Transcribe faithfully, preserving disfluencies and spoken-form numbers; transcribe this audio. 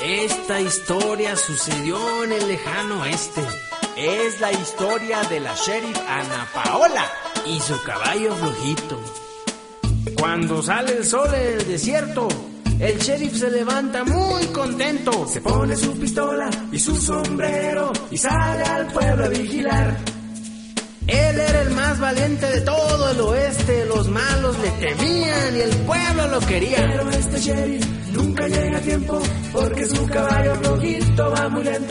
Esta historia sucedió en el lejano oeste. Es la historia de la sheriff Ana Paola y su caballo flojito. Cuando sale el sol en el desierto, el sheriff se levanta muy contento. Se pone su pistola y su sombrero y sale al pueblo a vigilar. Él era el más valiente de todo el oeste. Los malos le temían y el pueblo lo quería. Pero este sheriff nunca llega a tiempo porque su caballo flojito va muy lento.